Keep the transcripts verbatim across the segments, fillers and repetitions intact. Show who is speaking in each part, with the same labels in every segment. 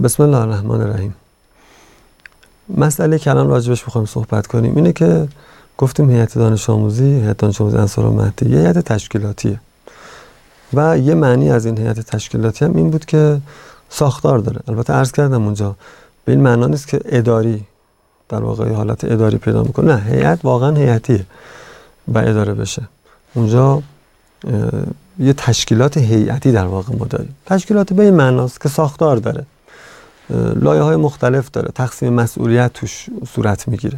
Speaker 1: بسم الله الرحمن الرحیم. مسئله که الان راجبش میخوایم صحبت کنیم اینه که گفتیم هیئت دانش آموزی، هیئت دانش آموزی انصارالمهدی یه هیئت تشکیلاتیه و یه معنی از این هیئت تشکیلاتی هم این بود که ساختار داره. البته عرض کردم اونجا به این معنا نیست که اداری در واقع حالت اداری پیدا میکنه، نه، هیئت واقعا هیئتیه و اداره بشه. اونجا یه تشکیلات هیئتی در واقع ما داریم. تشکیلات به این معناست که ساختار داره، لایه های مختلف داره، تقسیم مسئولیت توش صورت میگیره.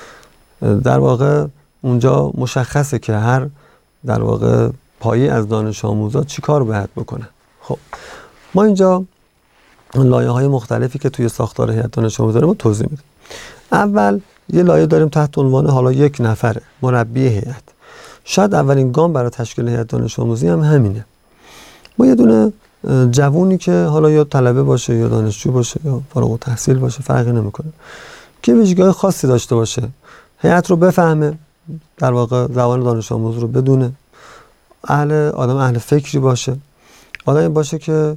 Speaker 1: در واقع اونجا مشخصه که هر در واقع پایه از دانش آموزا چی کار باید بکنه. خب ما اینجا لایه های مختلفی که توی ساختار هیئت دانش آموزی داریم توضیح میدیم. اول یه لایه داریم تحت عنوان حالا یک نفره، مربی هیئت. شاید اولین گام برای تشکیل هیئت دانش آموزی هم همینه. ما یه دونه جوونی که حالا یا طلبه باشه یا دانشجو باشه یا فارغ التحصیل باشه فرقی نمیکنه که ویژگی‌های خاصی داشته باشه، هیئت رو بفهمه، در واقع زبان دانش آموز رو بدونه، اهل آدم اهل فکری باشه، آدمی باشه که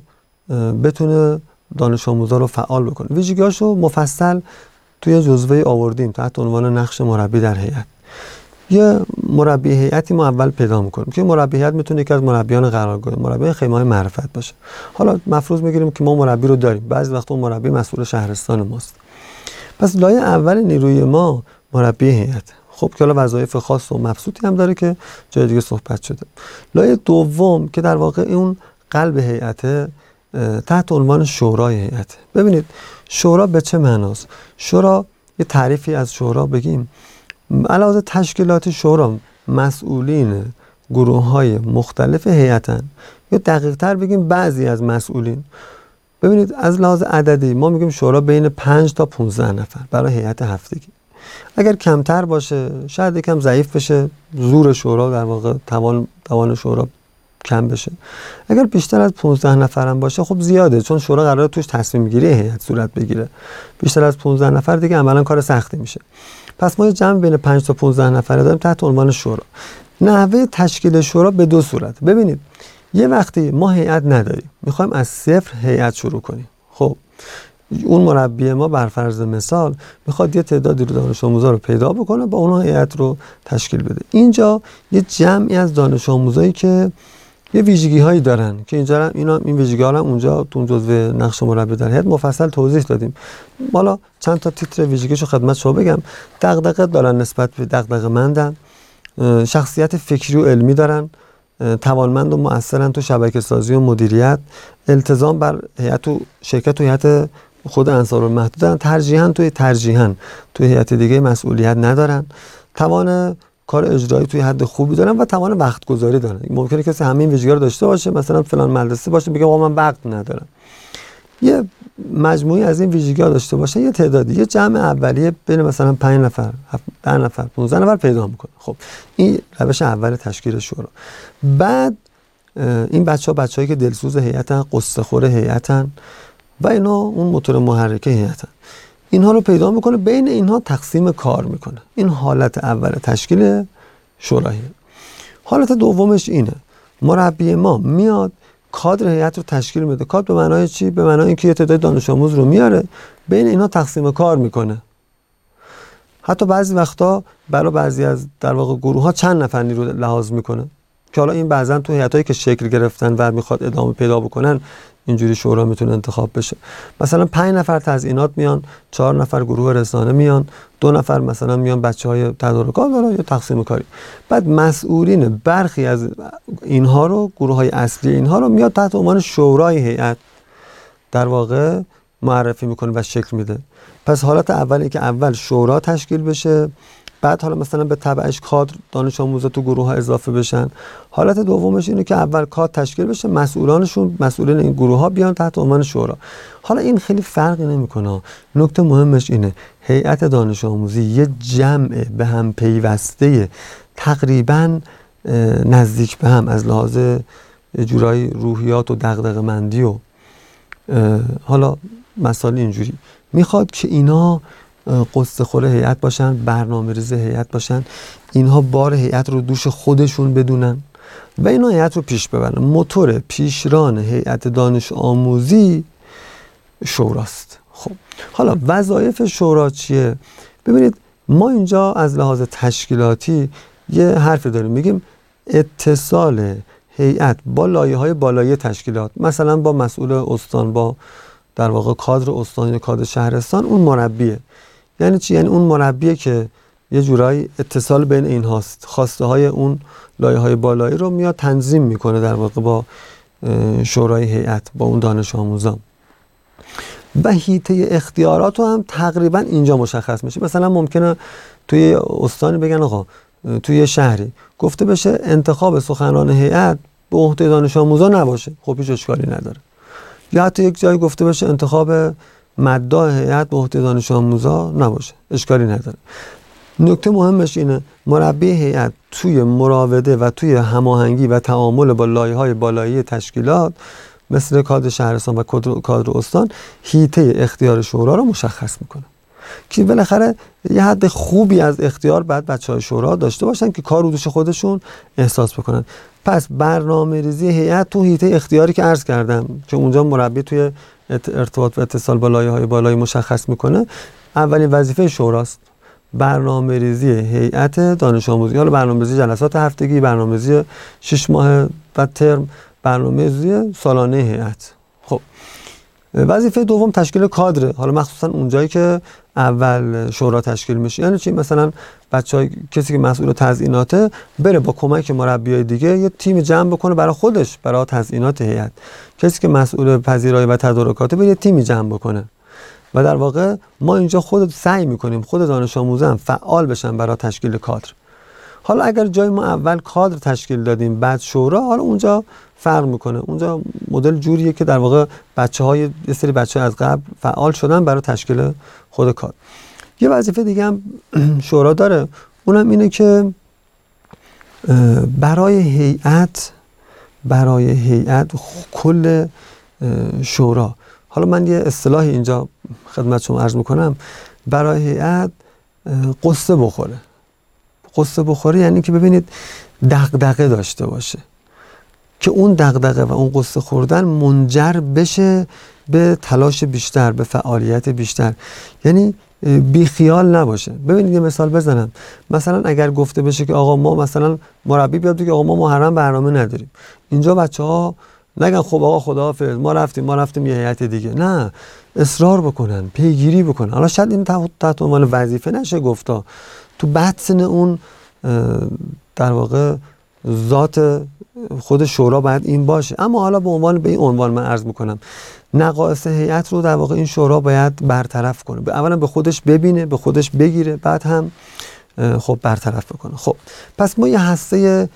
Speaker 1: بتونه دانش آموزا رو فعال بکنه. ویژگی‌هاشو مفصل توی جزوه آوردیم تحت عنوان نقش مربی در هیئت. یه مربی هیئتی ما اول پیدا میکنیم که مربی هیئت میتونه یکی از مربیان قرارگاه، مربی خیمه‌های معرفت باشه. حالا مفروض میگیریم که ما مربی رو داریم، بعضی وقتا اون مربی مسئول شهرستان ماست. پس لایه اول نیروی ما مربی هیئت. خب که حالا وظایف خاص و مبسوطی هم داره که جای دیگه صحبت شده. لایه دوم که در واقع اون قلب هیئت تحت عنوان شورای هیئت. ببینید شورا به چه معناست؟ شورا یه تعریفی از شورا بگیم. علاوه تشکیلات شورا مسئولین گروه‌های مختلف هیئتن، یا دقیق‌تر بگیم بعضی از مسئولین. ببینید از لحاظ عددی ما میگیم شورا بین پنج تا پانزده نفر برای هیئت هفتگی. اگر کمتر باشه شاید یکم ضعیف بشه، زور شورا در واقع توان توان شورا کم بشه. اگر بیشتر از پانزده نفر هم باشه خب زیاده، چون شورا قراره توش تصمیم گیری هیئت صورت بگیره. بیشتر از پانزده نفر دیگه عملاً کار سختی میشه. پس ما یه جمع بین پنج تا پانزده نفره داریم تحت عنوان شورا. نحوه تشکیل شورا به دو صورت. ببینید یه وقتی ما هیئت نداریم، میخوایم از صفر هیئت شروع کنیم. خب اون مربی ما بر فرض مثال میخواد یه تعدادی رو دانش آموزا رو پیدا بکنه، با اونها هیئت رو تشکیل بده. اینجا یه جمعی از دانش آموزایی که یه ویژگی هایی دارن که اینجا اینا این ویژگی ها رو اونجا تو جزو نقش مربی در هیئت مفصل توضیح دادیم. حالا چند تا تیتر ویژگیشو خدمت شما بگم. دغدغه دارن، نسبت به دغدغه مندن، شخصیت فکری و علمی دارن، توانمند و مؤثرن تو شبکه سازی و مدیریت، التزام بر هیئت و شرکت و هیئت خود انصارالمهدی دارن، ترجیحاً توی ترجیحاً توی هیئت دیگه مسئولیت ندارن، توان کار اجرایی توی حد خوبی دارن و توان وقت گذاری دارن. ممکنه کسی همین ویژگی‌ها رو داشته باشه، مثلا فلان مدرسه باشه بگه آقا من وقت ندارم، یه مجموعی از این ویژگی‌ها داشته باشه، یه تعدادی یه جمع اولیه بین مثلا پنج نفر، ده نفر، پانزده نفر پیدا میکنه. خب این روش اول تشکیل شورا. بعد این بچه‌ها بچه‌هایی که دلسوز هیئتن، قصه خور هیئتن و اینا اون موتور محرک هیئتن، اینها رو پیدا میکنه، بین اینها تقسیم کار میکنه. این حالت اول تشکیل شوراییه. حالت دومش اینه، مربی ما میاد کادر هیئت رو تشکیل میده. کادر به معنای چی؟ به معنای اینکه یه تعداد دانش آموز رو میاره، بین اینها تقسیم کار میکنه. حتی بعضی وقتا برای بعضی از در واقع گروه ها چند نفر نیرو لحاظ میکنه که حالا این بعضن تو هیئتایی که شکل گرفتن و میخواد ادامه پیدا بکنن اینجوری شورا میتونه انتخاب بشه. مثلا پنج نفر تزیینات میان، چهار نفر گروه رسانه میان، دو نفر مثلا میان بچهای تدارکات داره یا تقسیم کاری. بعد مسئولین برخی از اینها رو، گروه های اصلی اینها رو میاد تحت عنوان شورای هیئت در واقع معرفی میکنه و شکل میده. پس حالت اولی که اول شورا تشکیل بشه، بعد حالا مثلا به تبعش کادر دانش آموزا تو گروه ها اضافه بشن. حالت دومش اینه که اول کادر تشکیل بشه، مسئولانشون مسئولین این گروه ها بیان تحت عنوان شورا. حالا این خیلی فرقی نمیکنه. نکته مهمش اینه هیئت دانش آموزی یه جمع به هم پیوسته تقریبا نزدیک به هم از لحاظ جورای روحیات و دغدغه‌مندی و حالا مسائل اینجوری میخواد که اینا قصه خور هیئت باشن، برنامه‌ریز هیئت باشن، اینها بار هیئت رو دوش خودشون بدونن و اینا هیئت رو پیش ببرن. موتور پیشران هیئت دانش آموزی شوراست. خب حالا وظایف شورا چیه؟ ببینید ما اینجا از لحاظ تشکیلاتی یه حرف داریم، میگیم اتصال هیئت با لایه‌های بالایی تشکیلات، مثلا با مسئول استان، با در واقع کادر استان یا کادر شهرستان، اون مربیه. یعنی چی؟ یعنی اون مربیه که یه جورایی اتصال بین این هاست، خواسته های اون لایه‌های بالایی رو میاد تنظیم میکنه در واقع با شورای هیئت، با اون دانش آموزان. و حیطه اختیارات رو هم تقریبا اینجا مشخص میشه. مثلا ممکنه توی استانی بگن آقا توی شهری گفته بشه انتخاب سخنران هیئت به عهده دانش آموزا نباشه، خب هیچ اشکالی نداره. یا حتی یک جایی گفته بشه انتخاب مدعا هیئت به عهده دانش آموزا نباشه، اشکالی نداره. نکته مهمش اینه مربی هیئت توی مراوده و توی هماهنگی و تعامل با لایه‌های بالایی تشکیلات مثل کادر شهرستان و کادر استان حیطه اختیار شورا رو مشخص میکنه که بالاخره یه حد خوبی از اختیار بعد بچهای شورا داشته باشن که کار رو دوش خودشون احساس بکنن. پس برنامه ریزی هیئت تو حیطه اختیاری که عرض کردم که اونجا مربی توی ارتباط و اتصال با لایه‌های بالایی مشخص میکنه، اولین وظیفه شوراست برنامه ریزی هیئت دانش آموزی. حالا برنامه ریزی جلسات هفتگی، برنامه ریزی شش ماه و ترم، برنامه ریزی سالانه هیئت. خب وظیفه دوم تشکیل کادر، حالا مخصوصا اونجایی که اول شورا تشکیل میشه. یعنی چی؟ مثلا بچهای کسی که مسئول تزییناته بره با کمک مربیای دیگه یه تیم جمع بکنه برای خودش، برای تزیینات هیئت. کسی که مسئول پذیرایی و تدارکاته بره یه تیمی جمع بکنه. و در واقع ما اینجا خود سعی میکنیم خود دانش آموزان فعال بشن برای تشکیل کادر. حالا اگر جای ما اول کادر تشکیل دادیم بعد شورا، حالا اونجا فرق میکنه. اونجا مدل جوریه که در واقع بچه‌های یه سری بچه‌ها از قبل فعال شدن برای تشکیل خود کادر. یه وظیفه دیگه هم شورا داره، اونم اینه که برای هیئت برای هیئت کل شورا، حالا من یه اصطلاحی اینجا خدمت شما عرض میکنم، برای هیئت قصه بخوره. قصه بخوره یعنی که ببینید دغدغه داشته باشه که اون دغدغه و اون قصه خوردن منجر بشه به تلاش بیشتر، به فعالیت بیشتر. یعنی بی خیال نباشه. ببینید یه مثال بزنم. مثلا اگر گفته بشه که آقا ما مثلا مربی بیاد بگه آقا ما محرم برنامه نداریم، اینجا بچه‌ها نگن خب آقا خداحافظ ما رفتیم ما رفتیم یه هیئت دیگه. نه، اصرار بکنن، پیگیری بکنن. حالا شاید این تحت عنوان وظیفه نشه گفتا، تو بطن اون در واقع ذات خود شورا باید این باشه. اما حالا به عنوان به این عنوان من عرض میکنم نقائص هیئت رو در واقع این شورا باید برطرف کنه. اولا به خودش ببینه، به خودش بگیره، بعد هم خب برطرف بکنه. خب پس ما یه هسته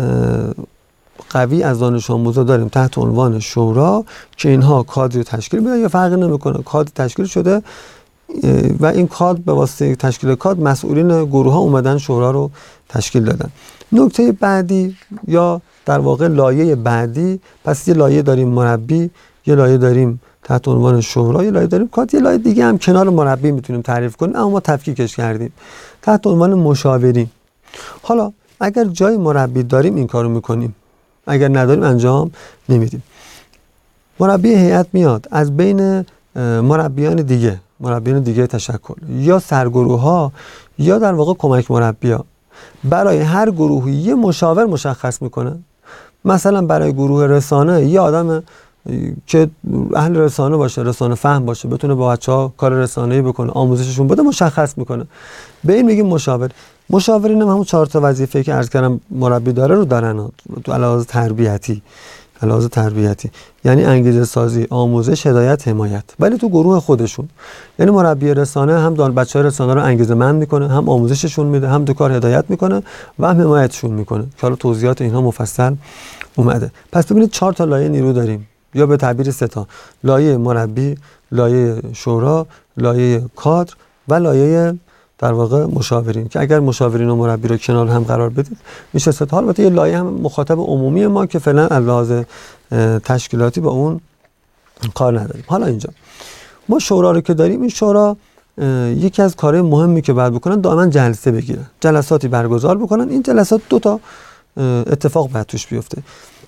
Speaker 1: قوی از دانش آموزا داریم تحت عنوان شورا که اینها کادر تشکیل میدن. یا فرقی نمیکنه کادر تشکیل شده و این کادر به واسطه تشکیل کادر مسئولین گروه ها اومدن شورا رو تشکیل دادن. نکته بعدی یا در واقع لایه بعدی، پس یه لایه داریم مربی، یه لایه داریم تحت عنوان شورا، یه لایه داریم کادر، یه لایه دیگه هم کنار مربی میتونیم تعریف کنیم اما ما تفکیکش کردیم تحت عنوان مشاورین. حالا اگر جای مربی داریم این کارو میکنیم، اگر نداریم انجام نمیدیم. مربی هیئت میاد از بین مربیان دیگه مربیان دیگه تشکل یا سرگروه ها یا در واقع کمک مربی‌ها برای هر گروهی یه مشاور مشخص میکنه. مثلا برای گروه رسانه یه آدم که اهل رسانه باشه، رسانه فهم باشه، بتونه با بچه‌ها کار رسانه‌ای بکنه، آموزششون بده، مشخص میکنه. به این میگیم مشاور. مشاورین هم همون چهار تا وظیفه‌ای که عرض کردم مربی داره رو دارن تو علاوه تربیتی. علاوه تربیتی یعنی انگیزه سازی، آموزش، هدایت، حمایت، ولی تو گروه خودشون. یعنی مربی رسانه هم دان بچه‌های رسانه رو انگیزه مند میکنه، هم آموزششون میده، هم تو کار هدایت میکنه و هم حمایتشون میکنه که حالا توضیحات اینها مفصل اومده. پس ببینید چهار تا لایه نیرو داریم، یا به تعبیر سه تا: لایه مربی، لایه شورا، لایه کادر و لایه در واقع مشاورین، که اگر مشاورین و مربی رو کنار هم قرار بدید میشه سه تا. البته یه لایه هم مخاطب عمومی ما که فعلا از لحاظ تشکیلاتی با اون کار نداریم. حالا اینجا ما شورا رو که داریم، این شورا یکی از کارهای مهمی که باید بکنن دائما جلسه بگیرن، جلساتی برگزار بکنن. این جلسات دو تا اتفاق باید توش بیفته.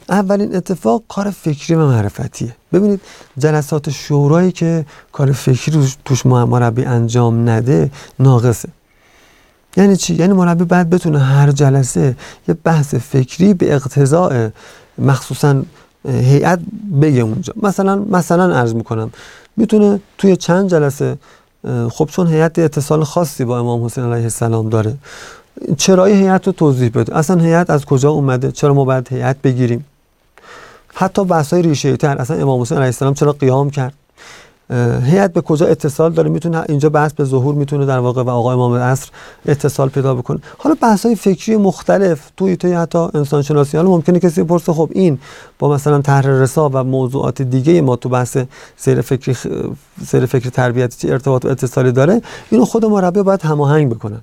Speaker 1: اولین اتفاق کار فکری و معرفتیه. ببینید جلسات شورایی که کار فکری توش مربی انجام نده ناقصه. یعنی چی؟ یعنی مربی باید بتونه هر جلسه یه بحث فکری به اقتضاء مخصوصا هیئت بگه اونجا. مثلا مثلا عرض میکنم میتونه توی چند جلسه، خب چون هیئت اتصال خاصی با امام حسین علیه السلام داره، چرای هیئت رو توضیح بده. اصلا هیئت از کجا اومده؟ چرا ما باید هیئت بگیریم؟ حتی بحث‌های ریشه‌ای تر، اصلا امام حسین علیه السلام چرا قیام کرد؟ هیئت به کجا اتصال داره؟ میتونه اینجا بحث به ظهور میتونه در واقع و آقای امام عصر اتصال پیدا بکنه. حالا بحث‌های فکری مختلف توی توی حتی انسان شناسی، حالا ممکنه کسی بپرسه خب این با مثلا طرح رسا و موضوعات دیگه ما تو بحث سیر فکری خ... سیر فکری تربیتی چه ارتباط و اتصالی داره؟ اینو خود مربی باید هماهنگ بکنن.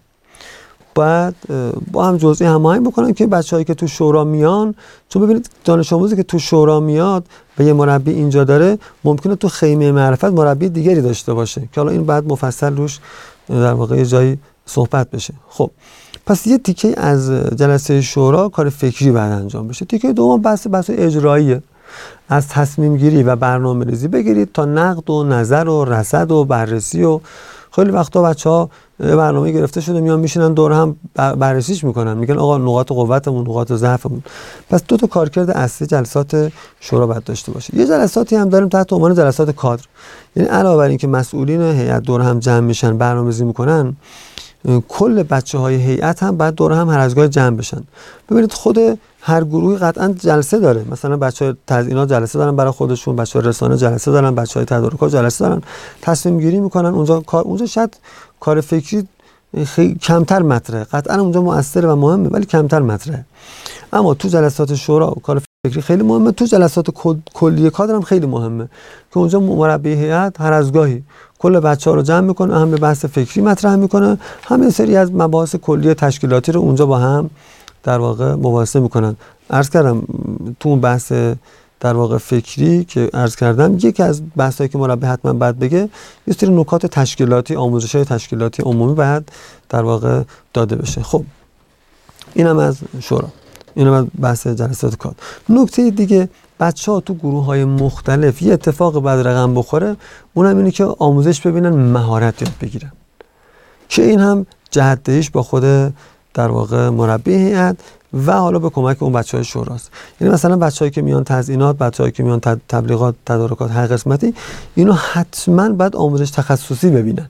Speaker 1: باید با هم جزئی هماهنگ بکنن که بچه‌هایی که تو شورا میان، چون ببینید دانش آموزی که تو شورا میاد و یه مربی اینجا داره، ممکنه تو خیمه معرفت مربی دیگری داشته باشه که حالا این بعد مفصل روش در واقع یه جایی صحبت بشه. خب پس یه تیکه از جلسه شورا کار فکری بعد انجام بشه. تیکه دوم بحث بحث اجراییه، از تصمیم گیری و برنامه ریزی بگیرید تا نقد و نظر و رصد و بررسی. و خیلی وقتا بچه‌ها برنامه گرفته شده میان میشینن دور هم بررسیش میکنن، میگن آقا نقاط قوتمون، نقاط ضعفمون. پس دو تا کارکرد اصلی جلسات شورا باید داشته باشه. یه جلساتی هم داریم تحت عنوان جلسات کادر، یعنی علاوه بر اینکه مسئولین هیئت دور هم جمع میشن برنامه‌ریزی میکنن، کل بچه‌های هیئت هم بعد دور هم هر از گاهی جمع بشن. ببینید خود هر گروهی قطعا جلسه داره، مثلا بچه‌های تزیینات جلسه دارن برای خودشون، بچه‌های رسانه جلسه دارن، بچه‌های تدارکات جلسه دارن، تصمیم گیری میکنن اونجا. کار اونجا شاید کار فکری خیلی کمتر مطرحه، قطعا اونجا مؤثره و مهمه ولی کمتر مطرحه. اما تو جلسات شورا کار فکری خیلی مهمه. تو جلسات کلیه کادر هم خیلی مهمه که اونجا مربی هیئت هر از گاهی کل بچه‌ها رو جمع میکنه، هم به بحث فکری مطرح میکنه، هم یه سری از مباحث کلی تشکیلاتی رو اونجا با هم در واقع مباحثه میکنن. عرض کردم تو اون بحث در واقع فکری که عرض کردم، یکی از بحثایی که مربی حتما باید بگه یه سری نکات تشکیلاتی، آموزش‌های تشکیلاتی عمومی باید در واقع داده بشه. خب اینم از شورا، اینم از بحث جلسات کادر. نکته دیگه، بچه‌ها تو گروه‌های مختلف یه اتفاق بعد رقم بخوره، اونم اینه که آموزش ببینن، مهارت یاد بگیرن، که این هم جهت‌دهیش با خود در واقع مربی هیئت و حالا به کمک اون بچه‌های شوراست. یعنی مثلا بچه‌هایی که میان تزیینات، بچه‌هایی که میان تبلیغات، تدارکات، هر قسمتی، اینو حتما باید آموزش تخصصی ببینن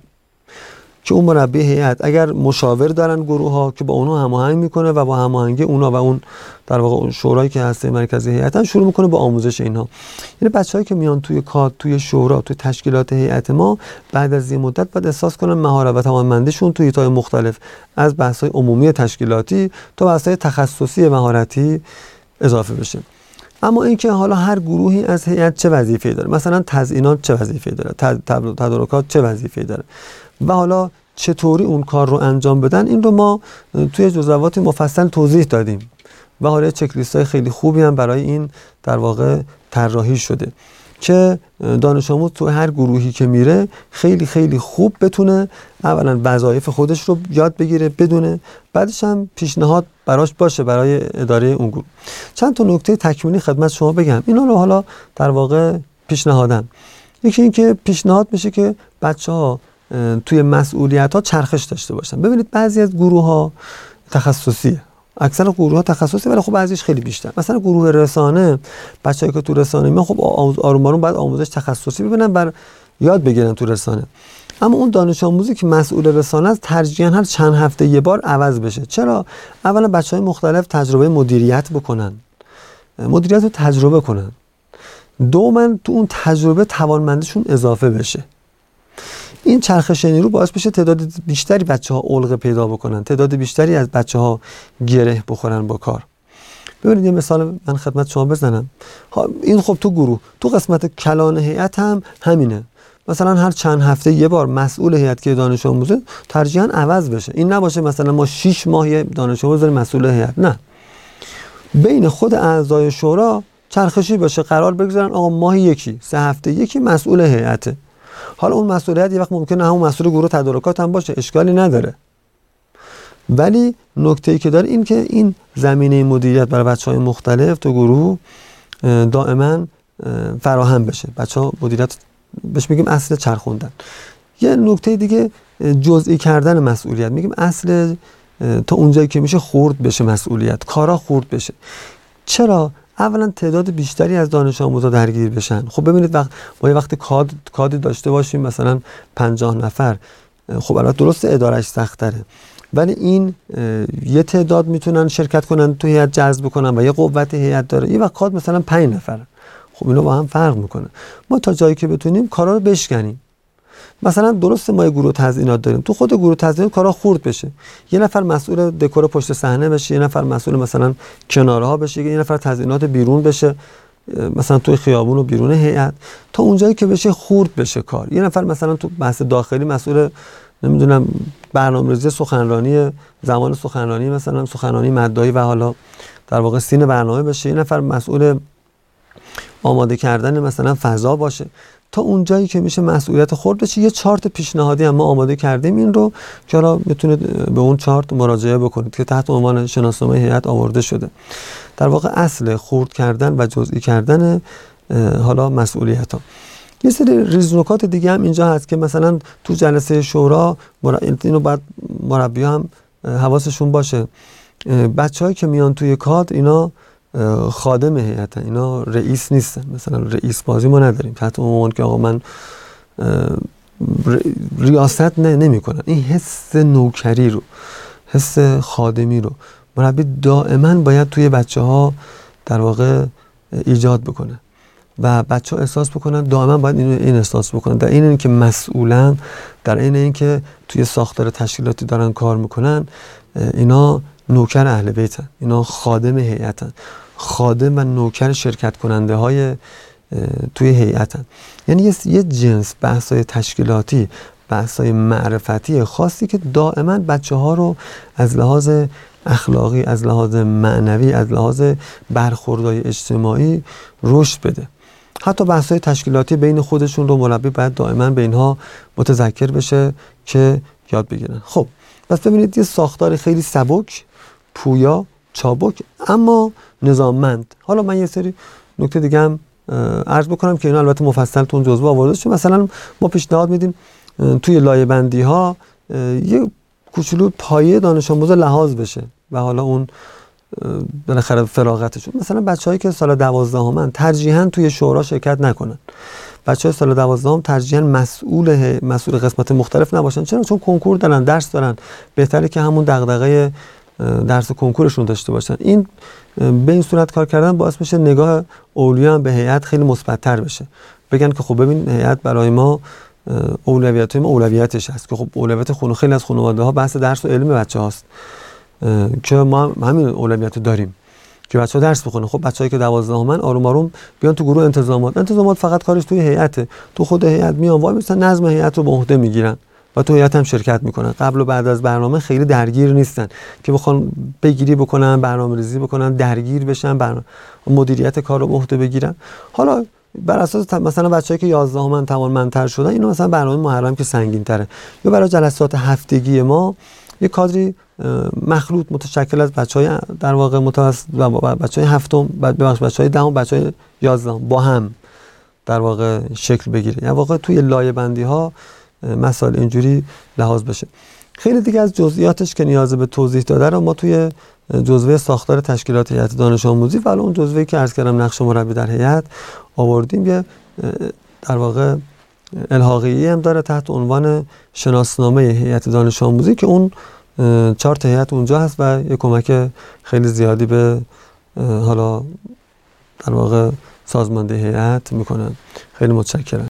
Speaker 1: که اون مربی هیئت اگر مشاور دارن گروه‌ها که با اونها هماهنگ میکنه و با هماهنگی اونها و اون در واقع اون شورایی که هسته مرکزی هیئتن شروع میکنه با آموزش اینها. یعنی بچه‌هایی که میان توی کاد، توی شورا، توی تشکیلات هیئت ما، بعد از این مدت باید احساس کنن مهارت و توانمندیشون توی حیط‌های مختلف، از بحث‌های عمومی تشکیلاتی تا بحث‌های تخصصی مهارتی اضافه بشه. اما اینکه حالا هر گروهی از هیئت چه وظیفه‌ای داره، مثلا تزیینات چه وظیفه‌ای داره، تدارکات چه وظیفه‌ای داره و حالا چطوری اون کار رو انجام بدن، این رو ما توی جزئیات مفصل توضیح دادیم و حالا چک لیست‌های خیلی خوبی هم برای این در واقع طراحی شده که دانش آموز تو هر گروهی که میره خیلی خیلی خوب بتونه اولا وظایف خودش رو یاد بگیره، بدونه، بعدش هم پیشنهاد براش باشه برای اداره اون گروه. چند تا نکته تکمیلی خدمت شما بگم، اینا رو حالا در واقع پیشنهادم. یکی این که پیشنهاد میشه که بچه‌ها توی مسئولیت‌ها چرخش داشته باشن. ببینید بعضی از گروه‌ها تخصصیه، اکثر گروه‌ها تخصصی، ولی خب بعضیش خیلی بیشتر. مثلا گروه رسانه، بچه‌ای که تو رسانه میان خب آروم آروم باید آموزش تخصصی ببینن، بر یاد بگیرن تو رسانه. اما اون دانش آموزی که مسئول رسانه است ترجیحاً هر چند هفته یه بار عوض بشه. چرا؟ اولا بچه‌های مختلف تجربه مدیریت بکنن، مدیریت رو تجربه کنن. دوما تو اون تجربه توانمندیشون اضافه بشه. این چرخش نیرو باعث بشه تعداد بیشتری بچه‌ها علقه پیدا بکنن، تعداد بیشتری از بچه‌ها گره بخورن با کار. ببینید یه مثال من خدمت شما بزنم. این خب تو گروه، تو قسمت کلان هیئت هم همینه. مثلا هر چند هفته یه بار مسئول هیئت که دانش آموزه ترجیحاً عوض بشه. این نباشه مثلا ما شش ماه یه دانش آموز داریم مسئول هیئت، نه. بین خود اعضای شورا چرخشی باشه، قرار بگذارن آقا ماه یکی، سه هفته یکی مسئول هیئته. حالا اون مسئولیت یه وقت ممکنه همون مسئول گروه تدارکات هم باشه، اشکالی نداره. ولی نکته‌ای که داره این که این زمینه مدیریت برای بچه‌های مختلف تو گروه دائما فراهم بشه. بچه‌ها مدیریت بهش میگیم اصل چرخوندن. یه نکته دیگه جزئی کردن مسئولیت، میگیم اصل تا اونجایی که میشه خرد بشه مسئولیت، کارا خرد بشه. چرا؟ اولا تعداد بیشتری از دانش آموزا درگیر بشن. خب ببینید وقت ما یه وقت کاد کادی داشته باشیم مثلا پنجاه نفر، خب البته درست ادارش سخت‌تره، ولی این یه تعداد میتونن شرکت کنن تو هیئت جذب کنن و یه قوت هیئت داره. یه وقت کاد مثلا پنج نفر، خب اینا با هم فرق میکنه. ما تا جایی که بتونیم کارا رو بشکنیم. مثلا درسته ما یه گروه تزیینات داریم، تو خود گروه تزیینات کارا خرد بشه، یه نفر مسئول دکور پشت صحنه بشه، یه نفر مسئول مثلا کنارها بشه، یه نفر تزیینات بیرون بشه، مثلا توی خیابون و بیرون هیئت، تا اونجایی که بشه خرد بشه کار. یه نفر مثلا تو بحث داخلی مسئول نمیدونم برنامه‌ریزی سخنرانی، زمان سخنرانی مثلا سخنرانی مدعی و حالا در واقع سین برنامه بشه، یه نفر مسئول آماده کردن مثلا فضا باشه، تا اونجایی که میشه مسئولیت خرد بشه. یه چارت پیشنهادی هم ما آماده کردیم این رو که حالا میتونید به اون چارت مراجعه بکنید که تحت عنوان شناسنامه هیئت آورده شده. در واقع اصل خرد کردن و جزئی کردن حالا مسئولیت ها. یه سری ریزنکات دیگه هم اینجا هست که مثلا تو جلسه شورا اینو بعد مربی هم حواسشون باشه، بچه‌هایی که میان توی کادر اینا خادم هیئتن، اینا رئیس نیستن. مثلا رئیس بازی ما نداریم تحت عنوان که آقا من ریاست نه نمی‌کنن. این حس نوکری رو، حس خادمی رو مربی دائما باید توی بچه‌ها در واقع ایجاد بکنه و بچه‌ها احساس بکنن، دائما باید اینو این احساس بکنن در این اینکه مسئولن، در این اینکه توی ساختار تشکیلاتی دارن کار میکنن، اینا نوکر اهل بیتن، اینا خادم هیئتن، خادم و نوکر شرکت کننده های توی هیئتن. یعنی یه, یه جنس بحث‌های تشکیلاتی، بحث‌های معرفتی خاصی که دائما بچه‌ها رو از لحاظ اخلاقی، از لحاظ معنوی، از لحاظ برخوردهای اجتماعی رشد بده. حتی بحث‌های تشکیلاتی بین خودشون رو مربی باید دائما به اینها متذکر بشه که یاد بگیرن. خب پس ببینید یه ساختار خیلی سبک، پویا، چابک اما نظاممند. حالا من یه سری نکته دیگه هم عرض بکنم که اینا البته مفصل تو اون جزوه آورده شده. مثلا ما پیشنهاد میدیم توی لایه بندی ها یه کوچولو پایه دانش آموز لحاظ بشه و حالا اون بالاخره فراغتشون. مثلا بچه‌هایی که سال دوازدهمن ترجیحاً توی شورا شرکت نکنن. بچه‌های سال دوازدهم ترجیحاً مسئول مسئول قسمت مختلف نباشن. چرا؟ چون کنکور دارن، درس دارن. بهتره که همون دغدغه درس کنکورشون داشته باشن. این به این صورت کار کردن باعث میشه نگاه اولیا هم به هیئت خیلی مثبت‌تر بشه. بگن که خب ببین هیئت برای ما اولویت ما اولویتش هست که خب اولویت خونو خیلی از خانواده‌ها بحث درس و علم بچه‌هاست که ما همین اولویت داریم که بچه‌ها درس بخونن. خب بچه‌هایی که دوازدهمن آروم آروم بیان تو گروه انتظامات. انتظامات فقط کارش توی هیئته. تو خود هیئت میان وای میسن نظم هیئت رو به عهده میگیرن و تو هیئت هم شرکت میکنن. قبل و بعد از برنامه خیلی درگیر نیستن که بخوان بگیری بکنن، برنامه‌ریزی بکنن، درگیر بشن، برنامه مدیریت کار رو به عهده بگیرن. حالا بر اساس مثلا بچه‌ای که یازدهمن توانمندتر شدن، اینو مثلا برنامه محرم که سنگین‌تره، یا برای جلسات هفتگی ما یه کادری مخلوط متشکل از بچه‌های در واقع متوسط و بچه‌های هفتم، ببخشید بچه‌های دهم، بچه‌های یازدهم با هم در واقع شکل بگیره. یعنی واقعا توی لایه بندی ها مسائل اینجوری لحاظ بشه. خیلی دیگه از جزئیاتش که نیاز به توضیح داده رو ما توی جزوه ساختار تشکیلات هیئت دانش آموزی و اون جزوه‌ای که عرض کردم نقش مربی در هیئت آوردیم. یه در واقع الحاقیه‌ای هم داره تحت عنوان شناسنامه هیئت دانش آموزی که اون چارت هیئت اونجا هست و یه کمک خیلی زیادی به حالا در واقع سازمانده هیئت میکنن. خیلی متشکرم.